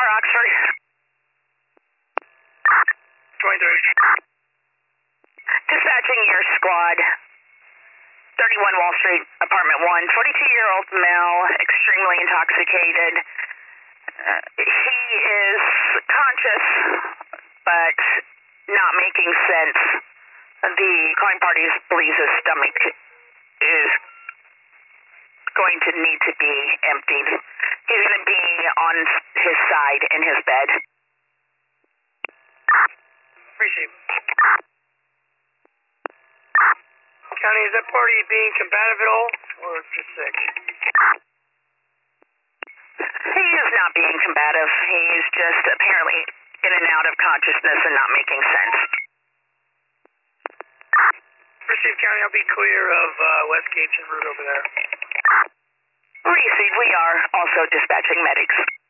Car Oxford. 23. Dispatching your squad. 31 Wall Street, apartment 1. 42-year-old male, extremely intoxicated. He is conscious, but not making sense. The calling party believes his stomach is going to need to be emptied. He's going to be on his side in his bed. Appreciate it. County, is that party being combative at all, or just sick? He is not being combative. He's just apparently in and out of consciousness and not making sense. Received, County, I'll be clear of West Gates and route over there. Received, we are also dispatching medics.